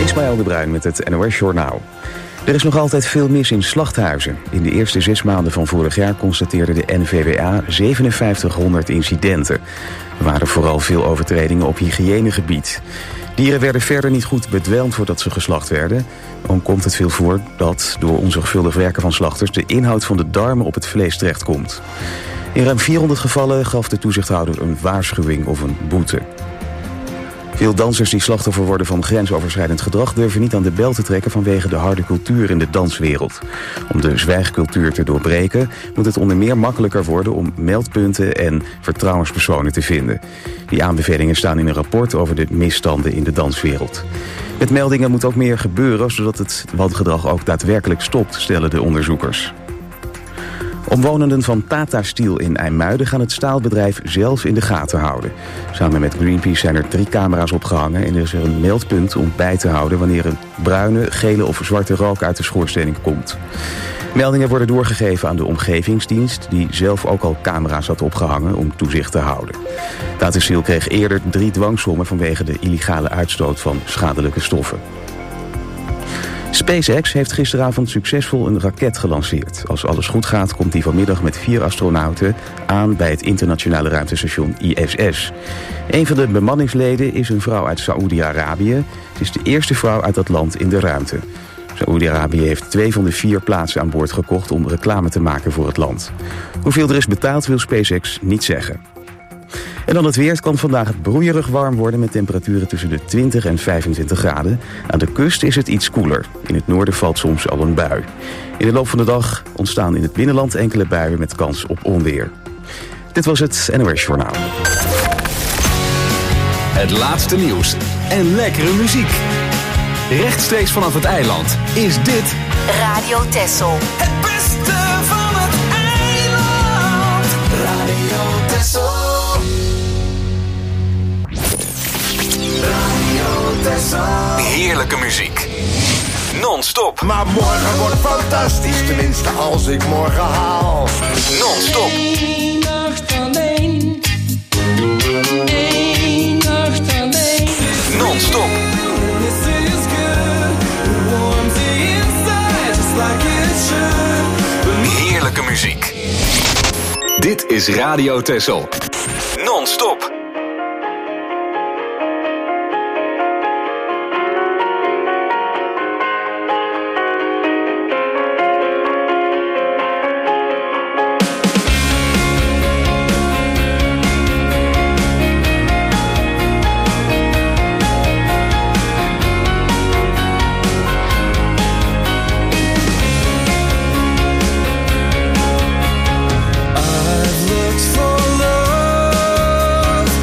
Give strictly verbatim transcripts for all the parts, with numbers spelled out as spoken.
Ismaël de Bruin met het N O S Journaal. Er is nog altijd veel mis in slachthuizen. In de eerste zes maanden van vorig jaar constateerde de N V W A zevenenvijftighonderd incidenten. Er waren vooral veel overtredingen op hygiënegebied. Dieren werden verder niet goed bedwelmd voordat ze geslacht werden. Ook komt het veel voor dat door onzorgvuldig werken van slachters de inhoud van de darmen op het vlees terechtkomt. In ruim vierhonderd gevallen gaf de toezichthouder een waarschuwing of een boete. Veel dansers die slachtoffer worden van grensoverschrijdend gedrag durven niet aan de bel te trekken vanwege de harde cultuur in de danswereld. Om de zwijgcultuur te doorbreken moet het onder meer makkelijker worden om meldpunten en vertrouwenspersonen te vinden. Die aanbevelingen staan in een rapport over de misstanden in de danswereld. Met meldingen moet ook meer gebeuren zodat het wangedrag ook daadwerkelijk stopt, stellen de onderzoekers. Omwonenden van Tata Steel in IJmuiden gaan het staalbedrijf zelf in de gaten houden. Samen met Greenpeace zijn er drie camera's opgehangen en er is er een meldpunt om bij te houden wanneer een bruine, gele of zwarte rook uit de schoorsteen komt. Meldingen worden doorgegeven aan de omgevingsdienst die zelf ook al camera's had opgehangen om toezicht te houden. Tata Steel kreeg eerder drie dwangsommen vanwege de illegale uitstoot van schadelijke stoffen. SpaceX heeft gisteravond succesvol een raket gelanceerd. Als alles goed gaat, komt die vanmiddag met vier astronauten aan bij het internationale ruimtestation I S S. Een van de bemanningsleden is een vrouw uit Saoedi-Arabië. Ze is de eerste vrouw uit dat land in de ruimte. Saoedi-Arabië heeft twee van de vier plaatsen aan boord gekocht om reclame te maken voor het land. Hoeveel er is betaald wil SpaceX niet zeggen. En dan het weer. Het kan vandaag broeierig warm worden met temperaturen tussen de twintig en vijfentwintig graden. Aan de kust is het iets koeler. In het noorden valt soms al een bui. In de loop van de dag ontstaan in het binnenland enkele buien met kans op onweer. Dit was het N O S Journaal. Het laatste nieuws en lekkere muziek. Rechtstreeks vanaf het eiland is dit Radio Texel. Het beste van het eiland. Radio Texel. heerlijke muziek. Non-stop. Maar morgen wordt fantastisch, tenminste als ik morgen haal. Non-stop. Eén nacht alleen. Eén nacht alleen. Non-stop. Heerlijke muziek. Dit is Radio Texel. Non-stop. I've looked for love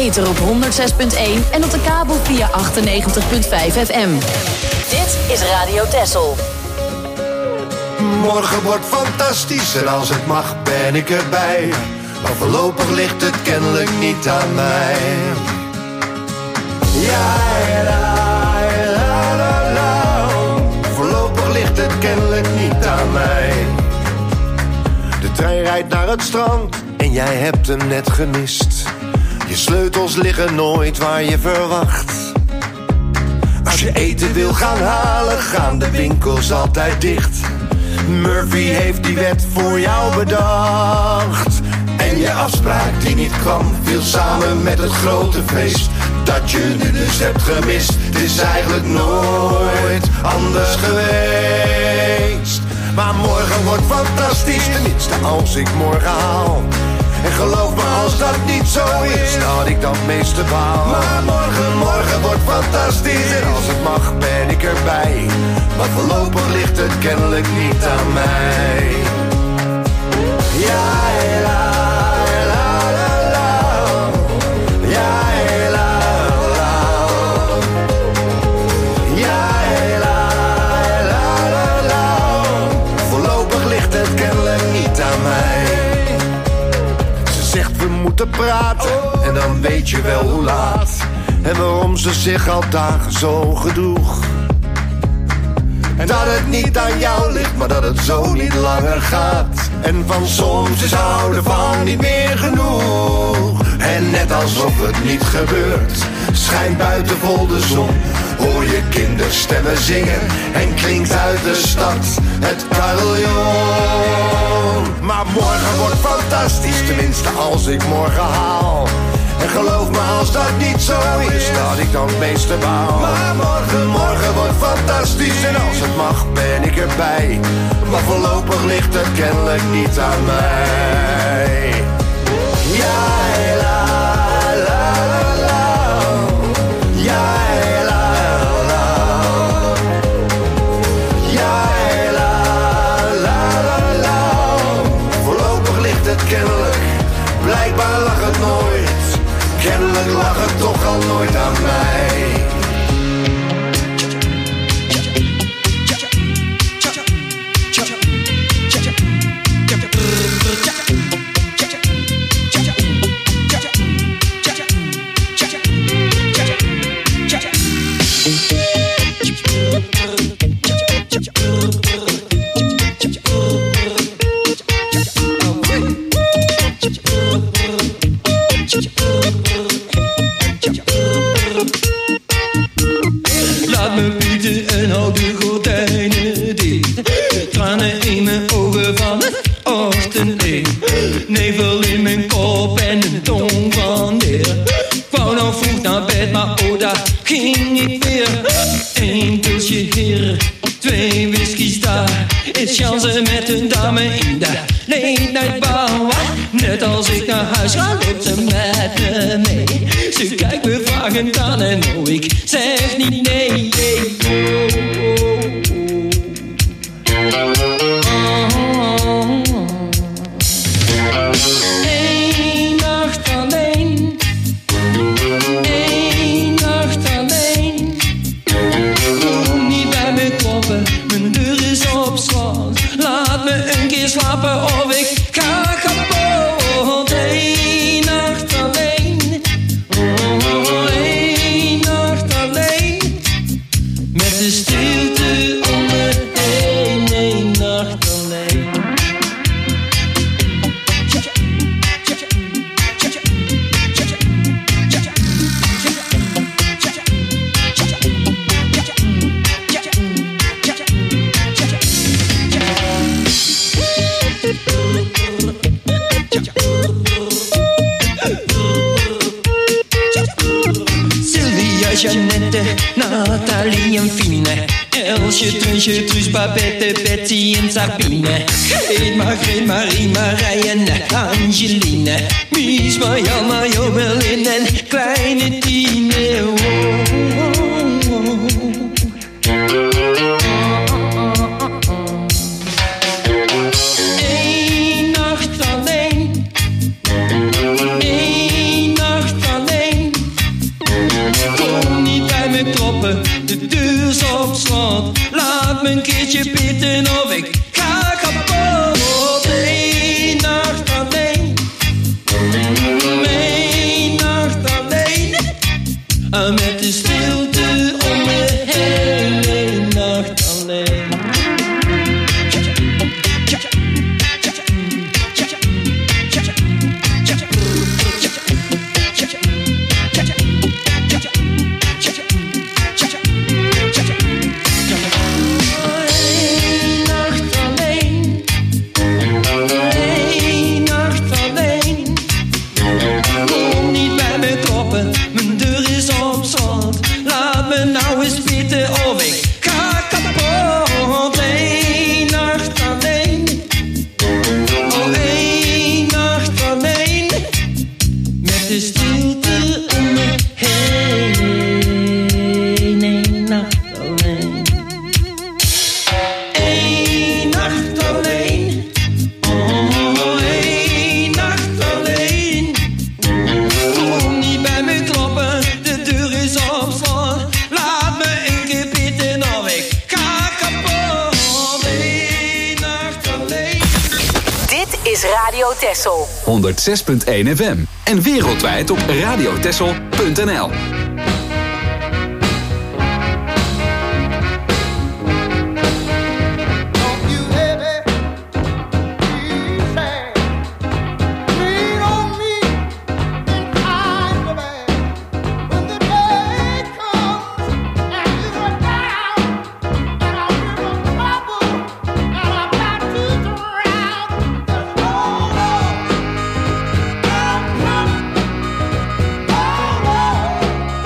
ether op honderd zes punt één en op de kabel via achtennegentig punt vijf F M. Dit is Radio Texel. Morgen wordt fantastisch en als het mag ben ik erbij. Maar voorlopig ligt het kennelijk niet aan mij. Ja, la, la, la, la. Voorlopig ligt het kennelijk niet aan mij. De trein rijdt naar het strand en jij hebt hem net gemist. Je sleutels liggen nooit waar je verwacht. Als je eten wil gaan halen, gaan de winkels altijd dicht. Murphy heeft die wet voor jou bedacht. En je afspraak die niet kwam, viel samen met het grote feest dat je nu dus hebt gemist. Het is eigenlijk nooit anders geweest. Maar morgen wordt fantastisch, tenminste als ik morgen haal. En geloof me, als dat niet zo is, dat ik dan het meeste baal. Maar morgen, morgen wordt fantastisch en als het mag ben ik erbij. Maar voorlopig ligt het kennelijk niet aan mij. Ja, la, la, la, la. Ja, la, la. Ja, la, la, la, la. Voorlopig ligt het kennelijk niet aan mij. Zegt we moeten praten en dan weet je wel hoe laat. En waarom ze zich al dagen zo gedroeg. En dat het niet aan jou ligt, maar dat het zo niet langer gaat. En van soms is houden van niet meer genoeg. En net alsof het niet gebeurt, schijnt buiten vol de zon. Hoor je kinderstemmen zingen en klinkt uit de stad het carillon. Maar morgen wordt fantastisch, tenminste als ik morgen haal. En geloof me, als dat niet zo is, dat ik dan het meeste baal. Maar morgen, morgen wordt fantastisch en als het mag ben ik erbij. Maar voorlopig ligt het kennelijk niet aan mij. Ja, la, la, la, la. Ja, la, la. Ja, la, la, la, la. Voorlopig ligt het kennelijk, blijkbaar lag het nooit. Kennelijk lag het toch al nooit aan mij. Laat me bieden en hou de gordijnen dicht. De tranen in mijn ogen van het ochtendlicht. Nevel in mijn kop en een tong van neer. Ik wou nog vroeg naar bed, maar oh daar ging ik weer. Eén pilsje hier, twee whiskies daar. Is chance met een dame in de late night bar. Net als ik naar huis ga, loopt ze met me mee. Ze kijkt me vragend aan en oh, ik zeg niet nee. Eén nacht alleen. Eén nacht alleen. Kom niet bij me kloppen, mijn deur is op slot. Laat me een keer slapen of ik ga kapot. Eén nacht alleen. Oh, één nacht alleen. Met de stilte om me heen. Één nacht alleen. Sylvia, Jeannette, Nathalie en Fine. Elsje, Trunsje, Truus, Babette, Betsy en Sabine. Greet, Margreet, Marie, Marije en Angeline. Mies, Marjan, Majo, Berlin en kleine Tine. Oh, oh, oh. Eén nacht alleen. Eén nacht alleen. kloppen, de deur is op slot. Laat me een keertje bitten of ik ga kapot. Eén nacht alleen, één nacht alleen. Met de stilte om me heen, één nacht alleen. honderdzes punt één F M en wereldwijd op radiotessel punt n l. Oh,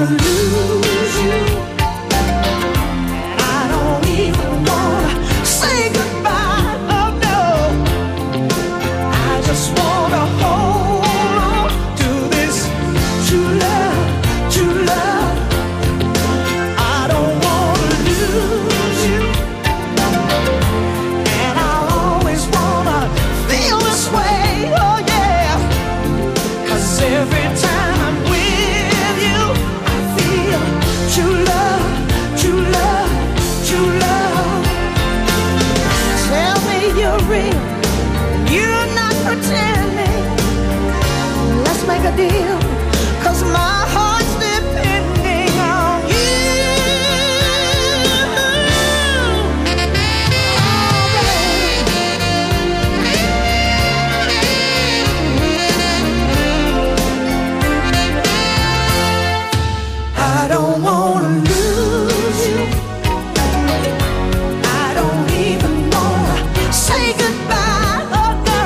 lose you. And I don't even wanna say goodbye. Oh no, I just wanna hold on to this true love, true love. I don't wanna lose you. And I always wanna feel this way. Oh yeah, 'cause every time I'm with you, I feel true love, true love, true love. Tell me you're real, you're not pretending. Let's make a deal, 'cause my heart's depending on you. I don't wanna lose you. I don't even wanna say goodbye. Oh no,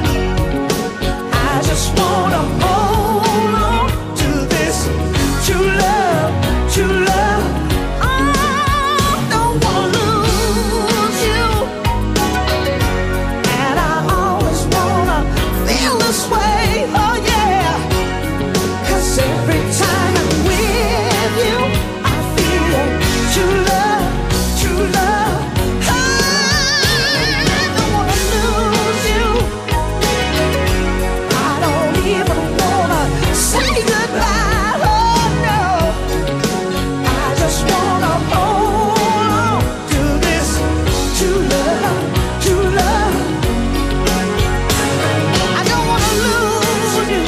I just wanna hold on to this true love, true love. I don't wanna lose you. And I always wanna feel this way. Oh yeah, 'cause every time I'm with you, I feel true love, true love. I don't wanna lose you. I don't even wanna say goodbye. Oh no, I just wanna hold on to this true love, true love. I don't wanna lose you.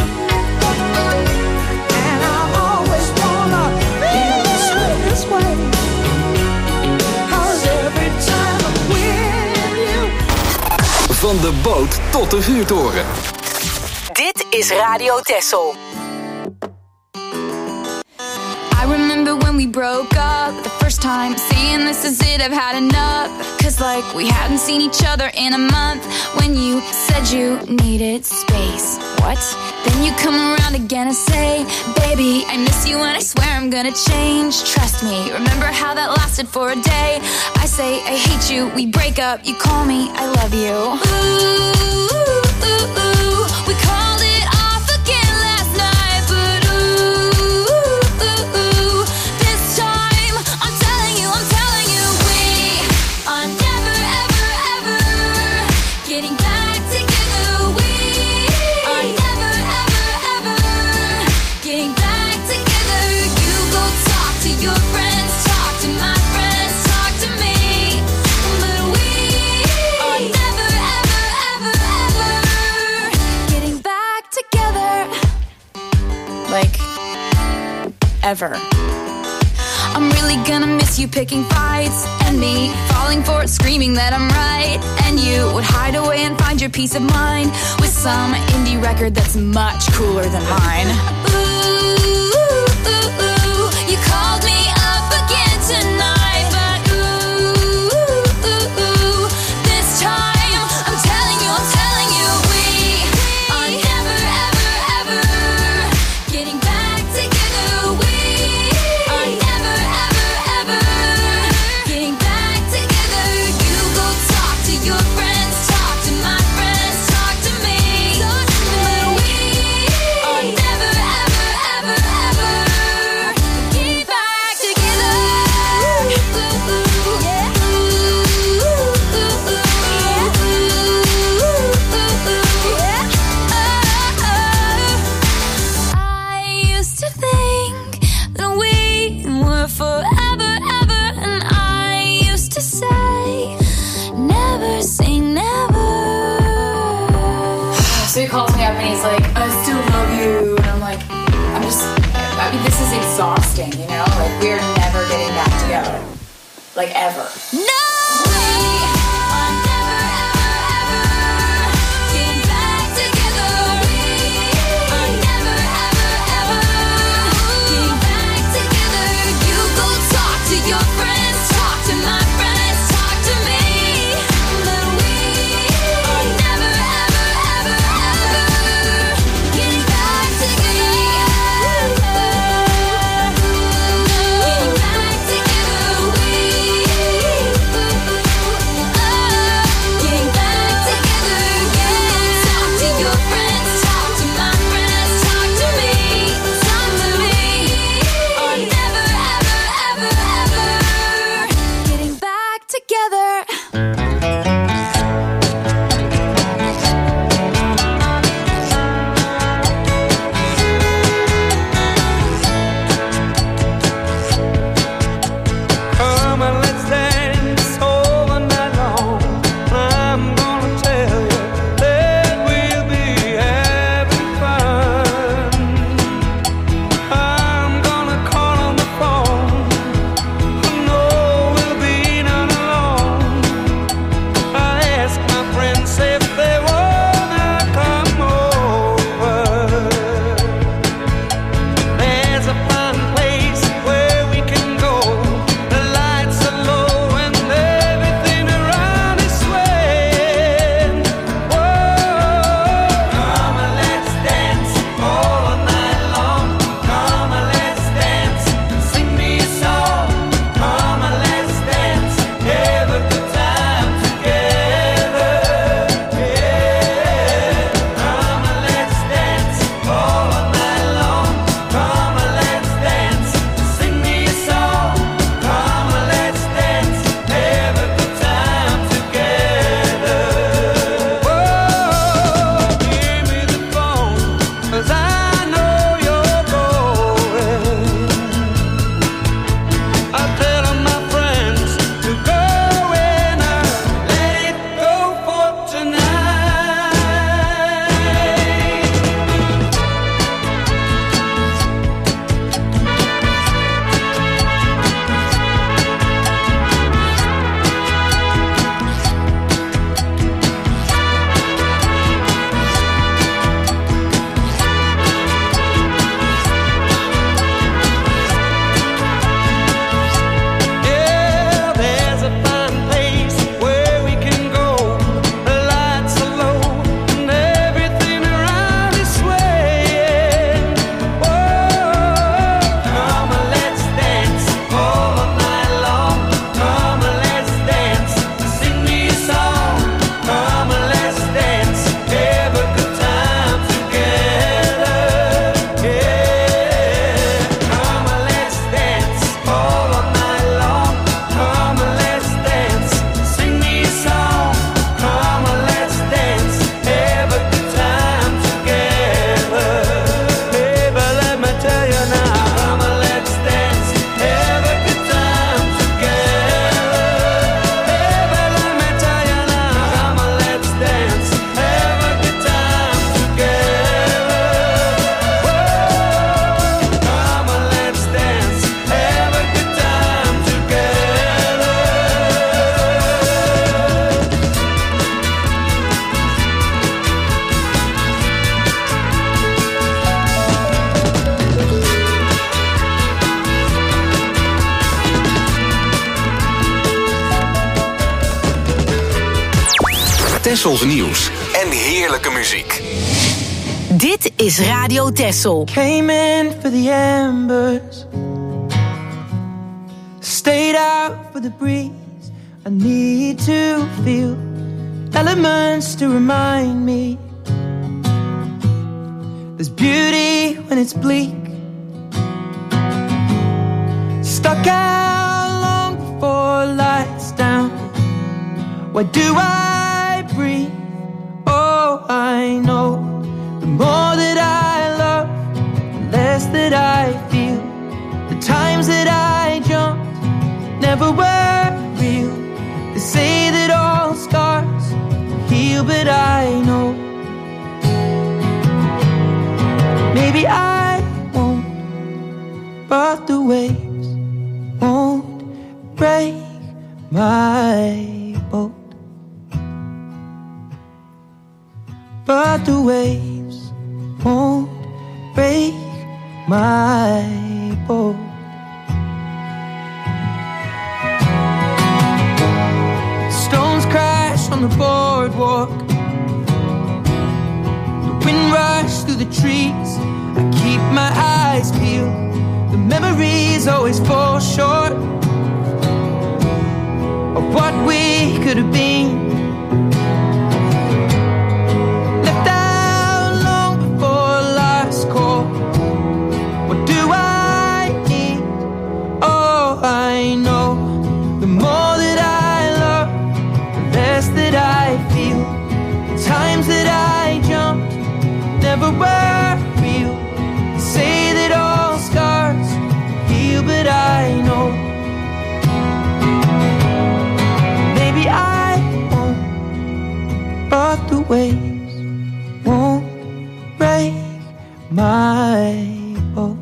And I always wanna feel this way, this way. 'Cause every time I'm with you. Van de boot tot de vuurtoren. Dit is Radio Texel. I remember when we broke up the first time, saying this is it, I've had enough. Cause like we hadn't seen each other in a month. When you said you needed space. What? Then you come around again and say, baby, I miss you and I swear I'm gonna change. Trust me, remember how that lasted for a day. I say I hate you, we break up, you call me, I love you. Ooh, ooh, ooh, we called it off again last night. But ooh, ooh, ooh, this time I'm telling you, I'm telling you, we are never, ever, ever getting back together. We are never, ever, ever getting back together. You go talk to your friends, talk to my friends, talk to me. But we are never, ever, ever, ever getting back together. Like, ever. I'm really gonna miss you picking fights, and me falling for it, screaming that I'm right. And you would hide away and find your peace of mind with some indie record that's much cooler than mine. Ooh, ooh, ooh, you called me up again tonight. But ooh, ooh, ooh, this time I'm telling you, I'm telling you, we are never, ever, ever getting back together. We are never, ever, ever getting back together. You go talk to your friends, talk to my friends, talk to me. But we are never, ever, ever, ever getting back together. Ooh, ooh, yeah. Ooh, ooh, ooh, yeah. Ooh, ooh, ooh, yeah. Oh, oh. I used to think that we were forever, ever, and I used to say, never say never. So he calls me up and he's like, I still love you. And I'm like, I'm just, I mean, this is exhausting, you know? Like, we're never getting back together. Like, ever. No! We are never, ever, ever getting back together. We are never, ever, ever getting back together. You go talk to your friends, talk to my friends, talk to me. But we are never, ever, ever, ever getting back together. Tessels nieuws en heerlijke muziek. Dit is Radio Tessel. Came in for the embers, stayed out for the breeze. I need to feel elements to remind me there's beauty when it's bleak. Stuck out long before lights down. Why do I breathe? Oh, I know the more that I love, the less that I feel. The times that I jumped never were real. They say that all scars heal, but I know maybe I won't, but the waves won't break my boat. But the waves won't break my boat. Stones crash on the boardwalk. The wind rushes through the trees. I keep my eyes peeled. The memories always fall short of what we could have been. Left out long before last call. What do I need? Oh, I know the more that I love, the less that I feel. The times that I jumped never were real. They say that all scars heal, but I know maybe I won't, but the waves won't break my boat.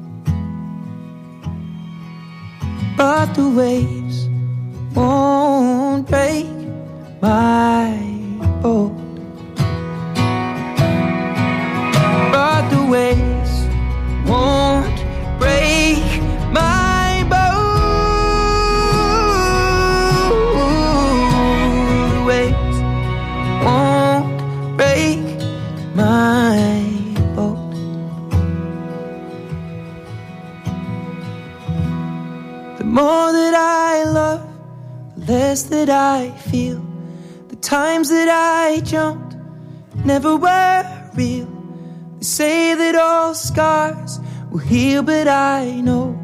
But the waves won't break my boat. But the waves won't break my boat. The waves won't break my boat. The more that I love, the less that I feel. The times that I jumped never were real. They say that all scars will heal, but I know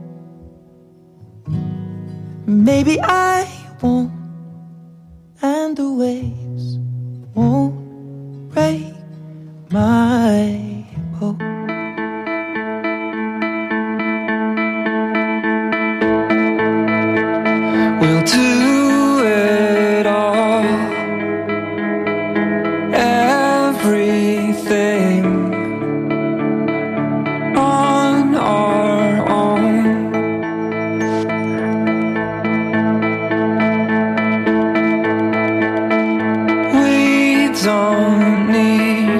maybe I won't, and the waves won't break my boat. We'll do it all, everything on our own. We don't need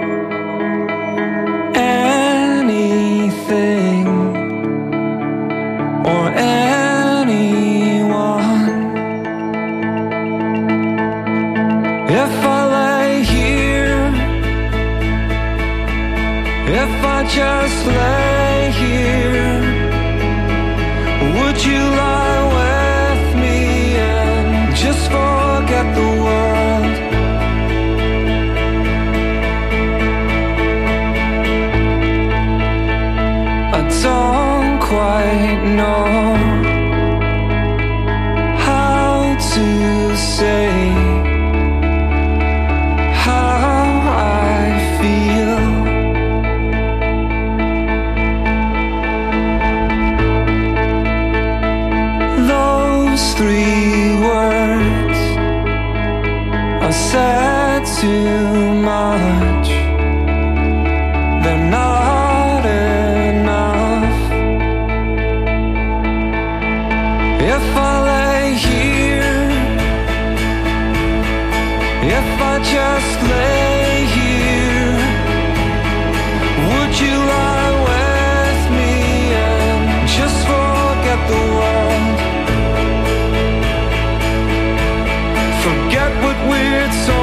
anything or anyone. If I lay here, if I just lay here, would you lie with me and just forget the world? I don't quite know how to say how I feel. Those three words are said too much. They're not enough. If I lay here, if I just lay here, would you lie with me and just forget the world? Forget what we're told.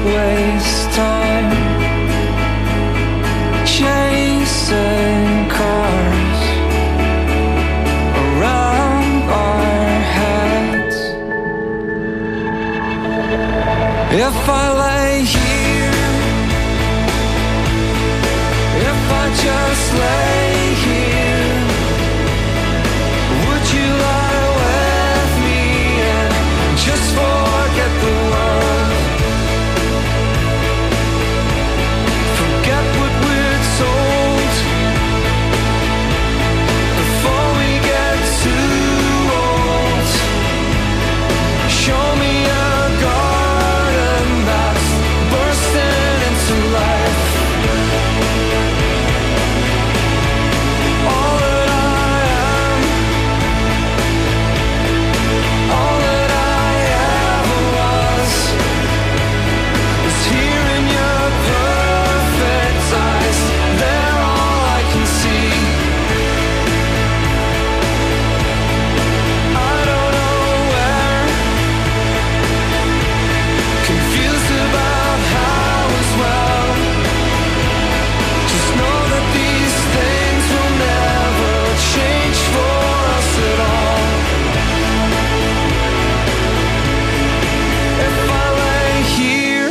waste time chasing cars around our heads. If I lay here, if I just lay here, would you lie with me and just forget the world? Forget what we're told before we get too old. Show me a garden that's bursting into life. All that I am, all that I ever was, is here in your perfect eyes. They're all I can see. I don't know where, confused about how as well. Just know that these things will never change for us at all. If I lay here,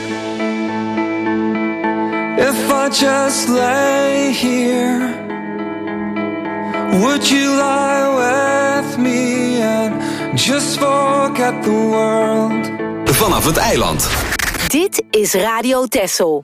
if I just lay here, would you lie with me and just forget the world? Vanaf het eiland. Dit is Radio Texel.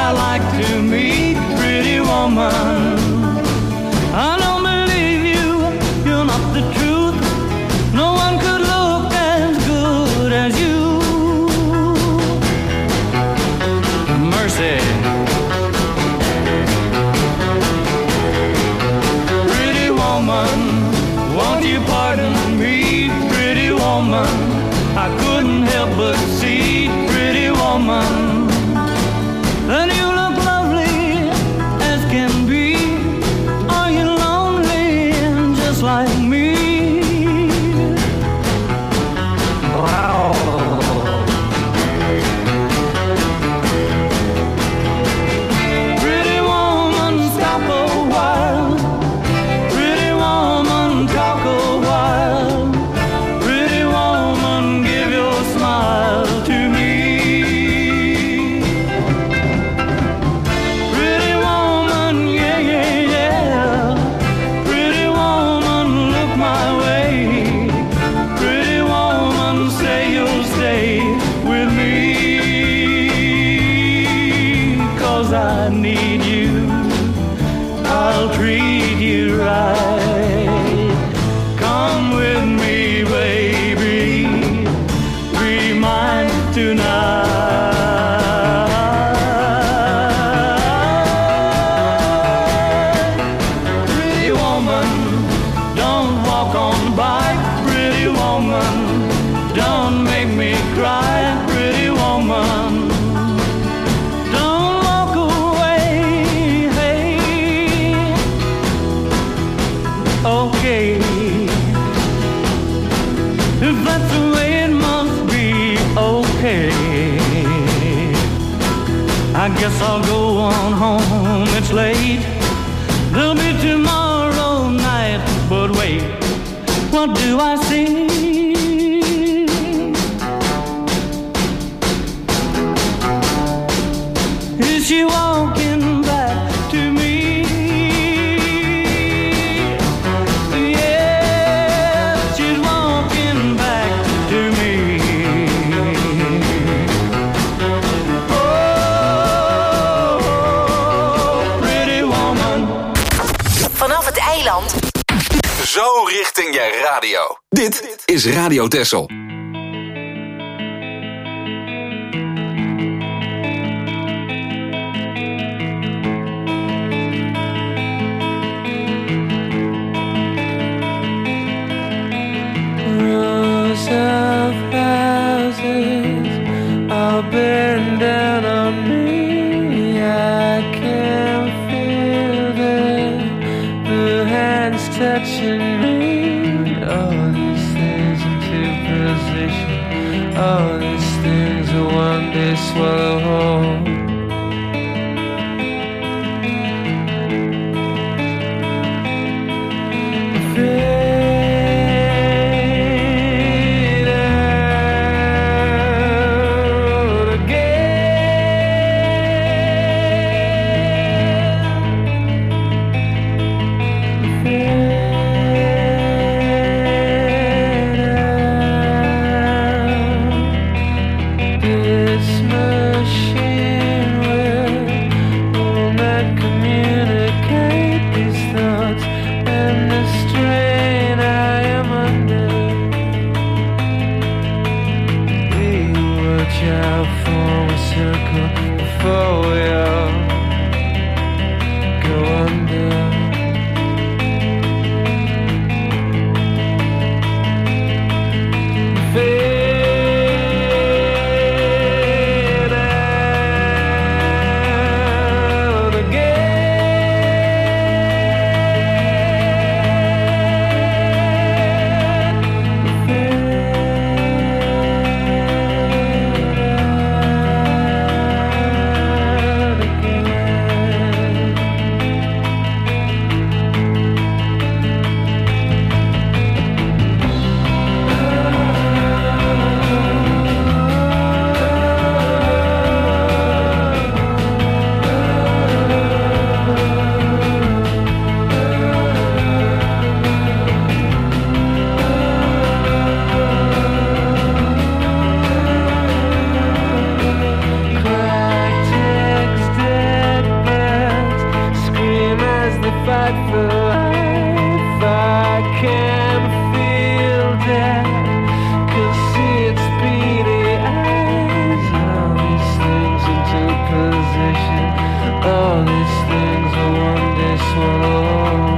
I like to meet, pretty woman. I don't believe you, you're not the truth. No one could look as good as you. Mercy. Pretty woman, won't you pardon me, pretty woman? I couldn't help but see, pretty woman, that you look lovely as can be. Are you lonely just like me? Wow. Pretty woman, stop a while. Pretty woman, talk a while. Pretty woman, give your smile to me. Pretty woman, yeah, yeah, yeah. Pretty woman, look my way. Pretty woman, say you'll stay with me. 'Cause I need you, I'll treat you right. Come with me, baby, be mine tonight. Pretty woman, don't walk on by. Pretty woman, don't make me cry. Pretty woman, don't walk away. Hey, okay, if that's the way it must be, okay. I guess I'll go on home, it's late. There'll be tomorrow night, but wait, what do I see? Is she walking back to me? Yeah, she's walking back to me. Oh, pretty woman. Vanaf het eiland. Zo richting je radio. Dit is Radio Texel. Rows of houses all bearing down on me. I can feel the, the hands touching me. All these things into as they fight for life. I can feel death, can see its beady eyes. All these things into position, all these things will one day swallow.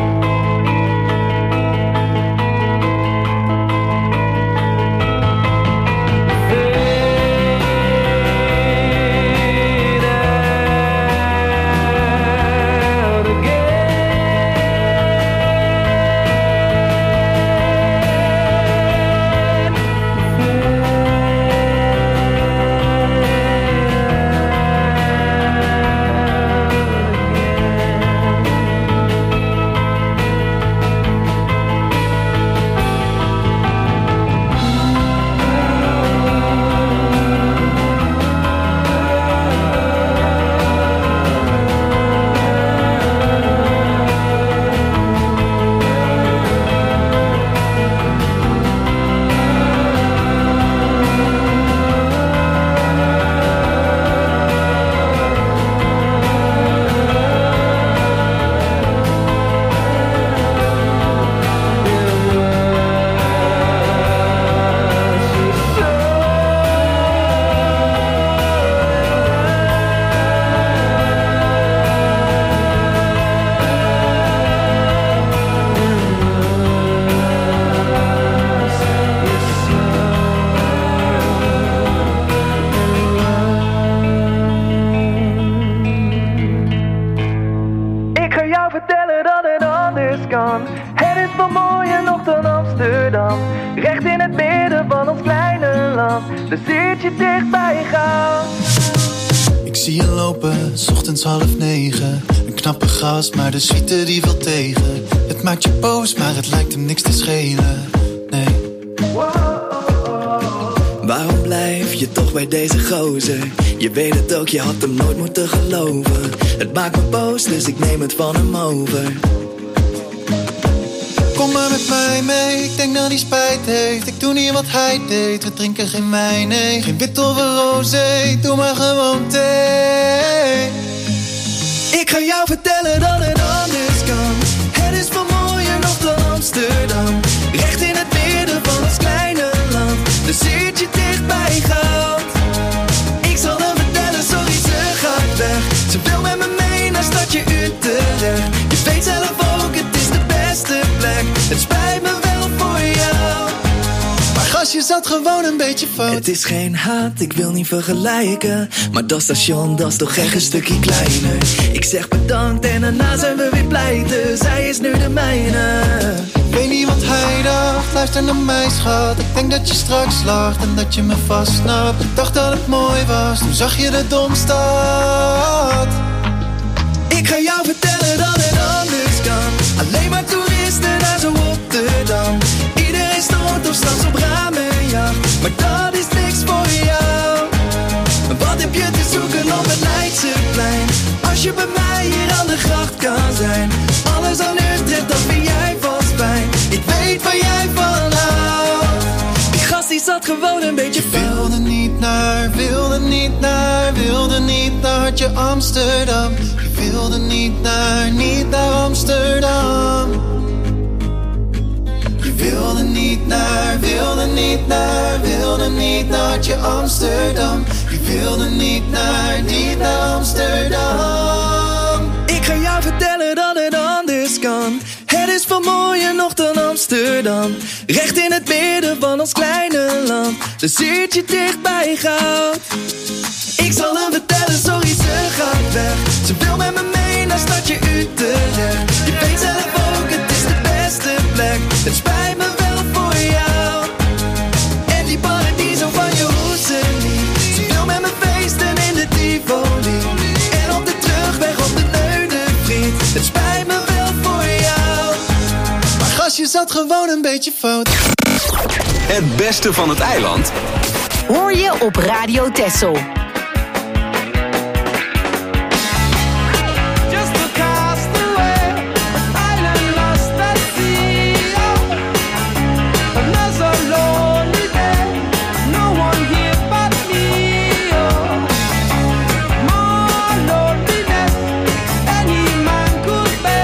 half negen, een knappe gast, maar de suite die wil tegen. Het maakt je boos, maar het lijkt hem niks te schelen. Nee. Waarom blijf je toch bij deze gozer? Je weet het ook, je had hem nooit moeten geloven. Het maakt me boos, dus ik neem het van hem over. Kom maar met mij mee, ik denk dat hij spijt heeft. Ik doe niet wat hij deed, we drinken geen wijn, nee. Geen wit of een rosé, doe maar gewoon thee. Ik ga jou vertellen dat het anders kan. Het is veel mooier nog dan Amsterdam. Recht in het midden van ons kleine land. Dus zit je dichtbij gaat. Ik zal hem vertellen, sorry ze gaat weg. Ze wil met me mee naar stadje Utrecht. Je weet zelf ook, het is de beste plek. Het spijt me wel voor jou. Maar gastje zat gewoon een beetje fout. Het is geen haat, ik wil niet vergelijken. Maar dat station, dat is toch echt een stukje kleiner. Ik zeg bedankt en daarna zijn we weer pleiten. Zij is nu de mijne. Ik weet niet wat hij dacht, luister naar mij schat. Ik denk dat je straks lacht en dat je me vastsnapt. Ik dacht dat het mooi was, toen zag je de Domstad. Ik ga jou vertellen dat het anders kan. Alleen maar toeristen naar zo Rotterdam. Iedereen stort of straks op ramenjacht. Maar dat is niks voor jou. Wat heb je te zoeken op het Leidseplein? Als je bij mij hier aan de gracht kan zijn. Alles aan Utrecht, dat vind jij vast fijn. Ik weet waar jij van houdt. Die gast die zat gewoon een beetje fout. Je wilde niet naar, wilde niet naar, wilde niet naar Hartje Amsterdam. Je wilde niet naar, niet naar Amsterdam. Je wilde niet naar, wilde niet naar, wilde niet naar Hartje Amsterdam. Je wilde niet naar, niet naar Amsterdam. Ik ga jou vertellen dat het anders kan. Het is veel mooier nog dan Amsterdam. Recht in het midden van ons kleine land. Dus zit je dichtbij gaat. Ik zal hem vertellen, sorry ze gaat weg. Ze wil met me mee naar stadje Utrecht. Je weet zelf ook, het is de beste plek. Het spijt me wel voor jou. En die paradiso van je hoezen niet. Ze wil met me feesten in de Tivoli. En op de terugweg op de Neudenvriet. Het spijt me wel voor jou. Maar gastje zat gewoon een beetje fout. Het beste van het eiland hoor je op Radio Texel. Any man could bear.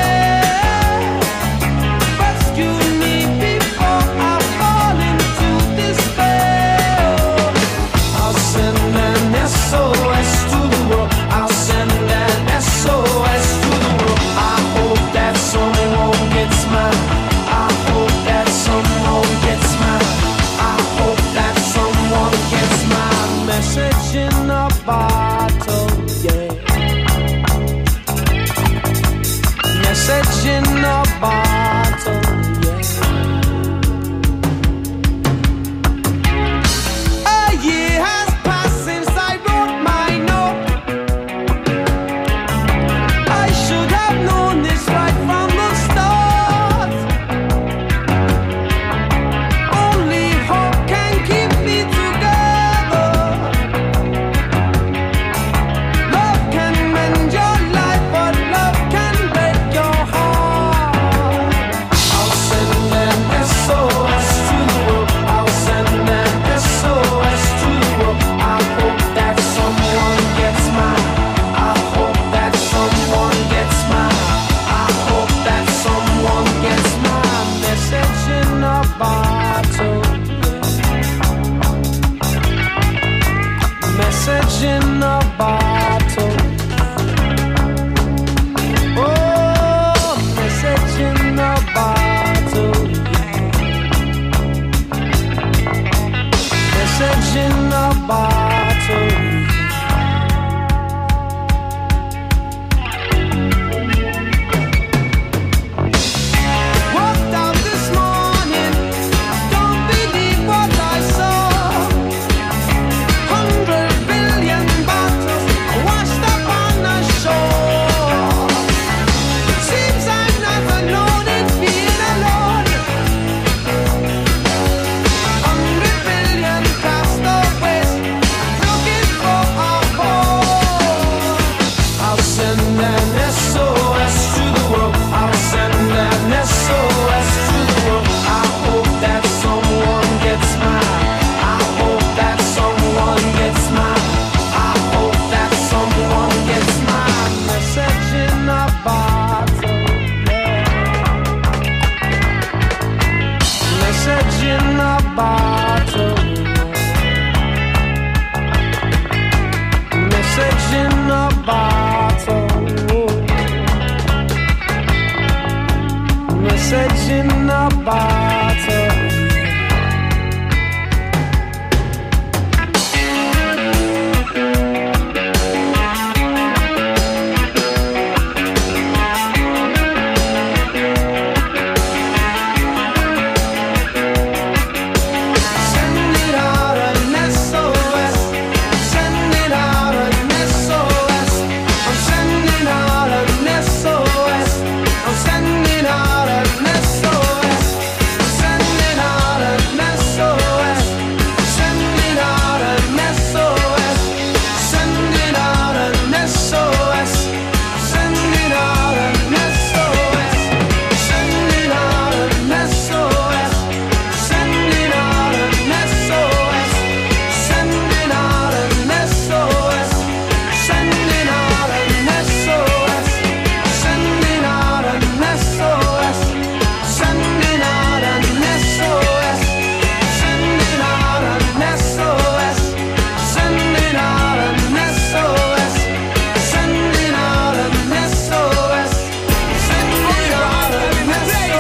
in a bottle, yeah. A year has passed since I wrote my note. I should have known this right from the start. Only hope can keep me together. Love can mend your life, but love can break your heart. I'll send an S O S to the world. I'll send an S O S to the world. I hope that someone gets mine. I hope that someone gets mine. I hope that someone gets my message in a bottle. Message in a bottle. Oh, message in a bottle. Message in a bottle. Walked out this morning, don't believe what I saw. Hundred billion bottles washed up on the shore. Seems I've never known it being alone. Hundred billion castaways looking for a home. I'll send an S O S to the world. I'll send an S O S to the world. I hope that someone gets mine. I hope that someone gets mine. I hope that someone gets mine. Message in a bottle. Yeah. Message in a bottle. Message in a bottle. Message in a bottle. Send it out an S O S. Send it out an S O S. I'm sending out an S O S. I'm sending out an S O S. Sending out an S O S. Sending out an S O S. Sending out an S O S. Sending out an S O S. Sending out an S O S. Sending out an S O S. Sending out an S O S. Sending out an S O S. Sending out an S O S. Sending out an S O S. Sending out an S O S. Sending out an S O S. Sending out an S O S. Sending out an S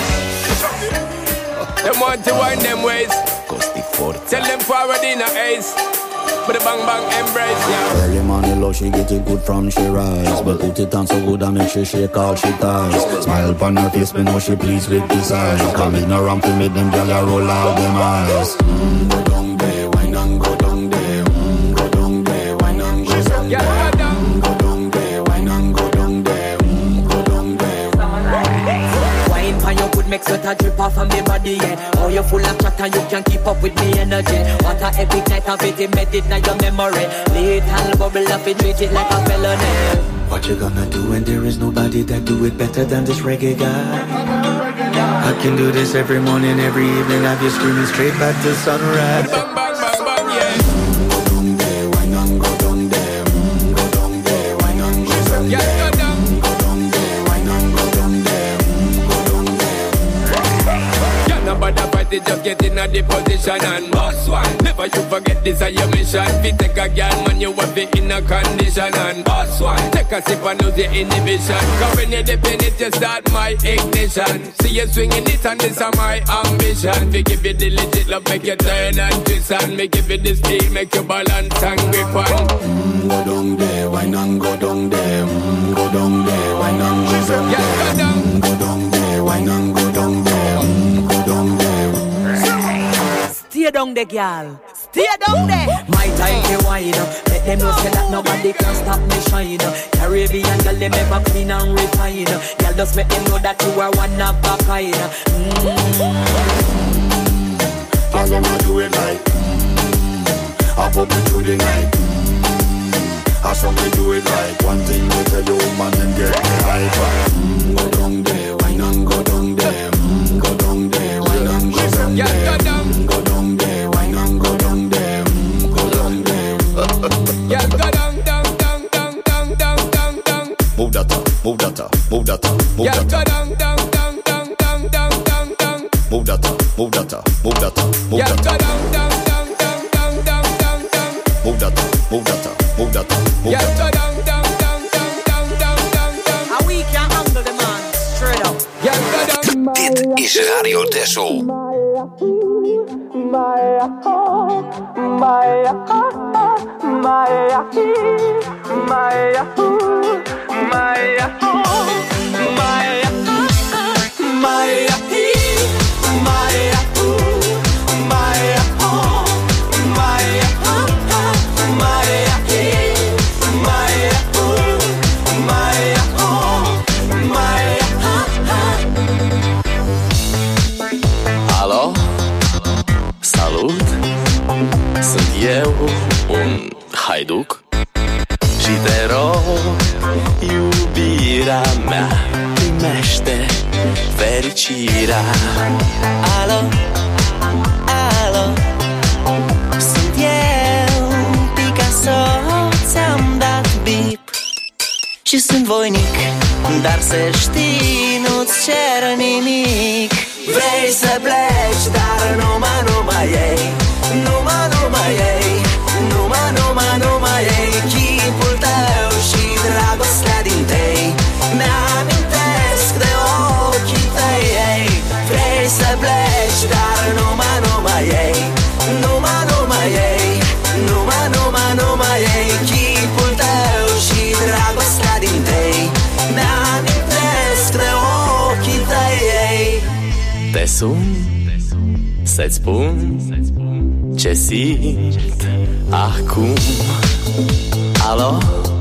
O S. Them want to wind them ways. Tell them forward in a ace. But the bang bang embrace, yeah. Early morning low, she get it good from she rise. But put it on so good I make she shake all she ties. Smile upon her face, me know she pleased with this eyes. Come in around to make them gyal a roll out them eyes. Mm, go down there, wine and go down there. Mm, go down there, wine and go down there. Mm, go down there, wine and go down there. Mm, go down there. Wine for your good make sweat a drip off of me body, yeah. Oh, you're full of chat and you can't keep up with me energy. What a epic night of it, embedded in your memory. Little bubble up, it treat it like a felony. What you gonna do when there is nobody that do it better than this reggae guy? I can do this every morning, every evening. Have you screaming straight back to sunrise. Bang bang bang bang, yeah. Mm, go down there, wine and go down there. Mm, go down there, wine and go down there. Yeah, go down. Mm, go down there, wine and go down there. Mm, go down there. Yeah, nobody fight it, just get in a the position and boss one. Never you forget this is your mission. If you take a girl, man, you have it in a condition and boss one. Take a sip and lose your inhibition. Cause when you dip in it, you start my ignition. See you swinging it and this is my ambition. We give you the legit love, make you turn and twist and me give you the speed, make you balance and grip on. Mm, go down there, wine and go down there. Mm, go down there, wine and go down there. Yeah, go down. down there, girl. Stay down there. My time to wine up. Let them know say that nobody can stop me shine up. Caribbean girl, them ever clean and refine. Girl, just make them know that you are one of a kind. Mm. Girl, them a do it like mm. I pop it through the night. Mm. I saw me do it like one thing we tell you, man, and get me hyper. Mm. Go down there, wine and go down there. Mm. Go down there, wine and go down there. Mm. Go down there, wine and go down there. Mm. Go down there. Yeah, go down, down, down, down, down, down, down, down. Move that up, move that up, move that up, move yeah, that go up. down, down, down, down, down, down, down, down. Move that up, move that up, move that up, move yeah, that go up. down, down, down, down, down, down, down, down. Move that up, move that up, move that up, move yeah, that go up. down, down, down, down, down, down, down, down. And we can't handle the man. Straight up. Yeah, go down. Dit is Radio Texel. Alo? Salut! Sunt eu, un haiduc și te rog, iubirea mea, primește fericirea. Alo? Alo? Sunt eu, Picasso, ți-am dat bip și sunt voinic, dar să știi, nu-ți cer nimic. Vrei să pleci, dar numai, numai ei, numai, numai ei, numai, numai, numai ei, chipul tău și dragostea din tei, mi-amintesc de ochii tăi, ei. Vrei să pleci, dar numai, numai ei, numai, numai ei, numai, numai, numai ei, chipul tău și dragostea din tei, mi-amintesc de ochii tăi, ei. Te sun, să-ți spun ce simt acum. Alo?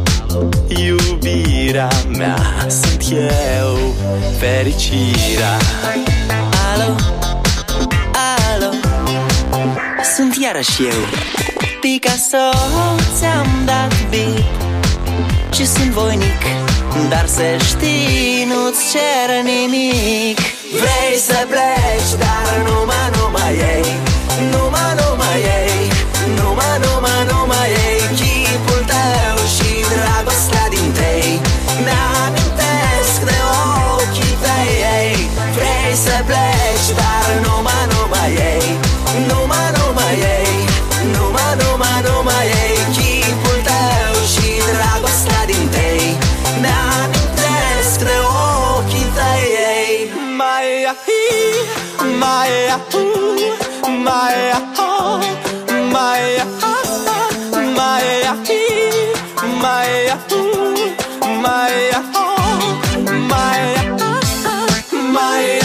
Iubirea mea, sunt eu, fericirea. Alo? Alo? Sunt iarăși eu, Picasso, ți-am dat bip și sunt voinic, dar să știi, nu-ți cer nimic. Vrei să pleci, dar numai, numai ei, numai, numai ei, numai, numai, numai ei, chipul tău și dragostea din tei, mi-amintesc de ochii tăi, ei. Vrei să pleci, dar numai, numai ei, numai, numai ei, numai, numai, numai ei, chipul tău și dragostea din tei, mi-amintesc de ochii tăi, ei. Maya, Maya, Maya, Maya, Maya, Maya, Maya, Maya, Maya.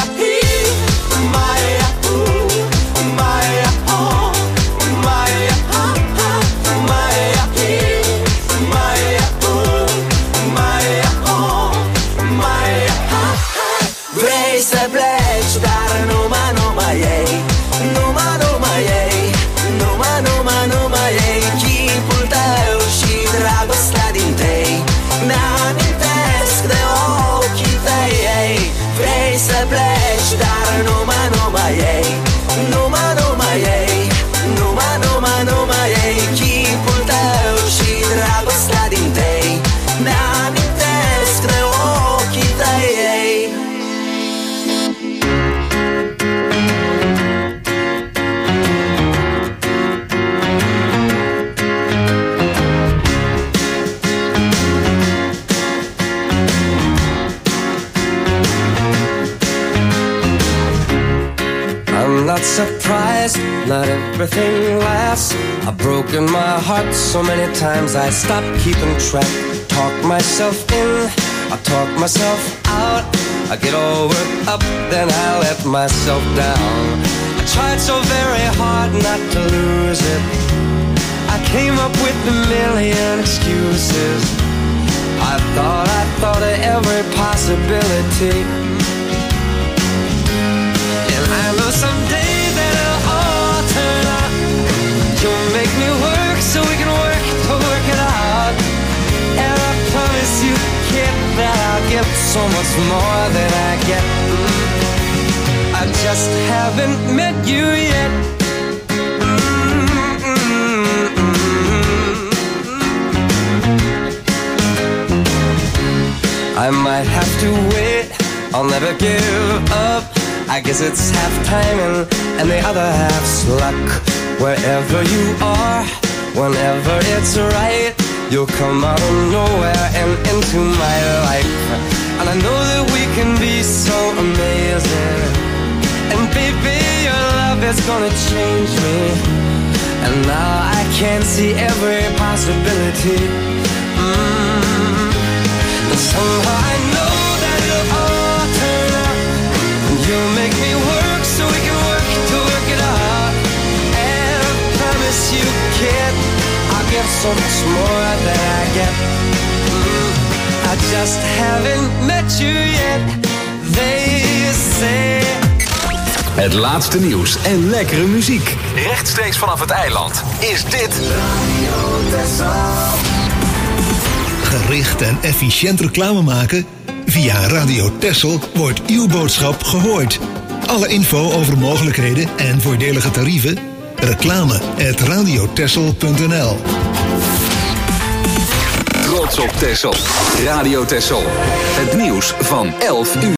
Să pleci, dar numai, numai ei, numai, numai ei, numai, numai, numai ei, chipul tău și dragostea din tei, mi-amintesc de ochii tăi, ei. Vrei să pleci, dar numai, numai ei, numai, numai ei, numai, numai, numai ei, chipul tău și dragostea din tei, mi-amintesc de ochii tăi, ei. I'm not surprised, not everything lasts. I've broken my heart so many times I stopped keeping track. Talk myself in, I talk myself out. I get all worked up, then I let myself down. I tried so very hard not to lose it. I came up with a million excuses. I thought, I thought of every possibility. And I know someday that it'll all turn out. You'll make me work so we can work to work it out. And I promise you, kid, that I'll give so much more than I get. I just haven't met you yet. I might have to wait, I'll never give up. I guess it's half timing and the other half's luck. Wherever you are, whenever it's right, you'll come out of nowhere and into my life. And I know that we can be so amazing. And baby, your love is gonna change me. And now I can see every possibility. Mm. And somehow I know that it'll all turn out. And you'll make me work so we can work to work it out. And I promise you, kid, I'll give so much more than I get. Mm. I just haven't met you yet. They say. Het laatste nieuws en lekkere muziek. Rechtstreeks vanaf het eiland is dit Radio Texel. Gericht en efficiënt reclame maken? Via Radio Texel wordt uw boodschap gehoord. Alle info over mogelijkheden en voordelige tarieven? Reclame at radiotexel punt n l. Trots op Texel. Radio Texel. Het nieuws van elf uur.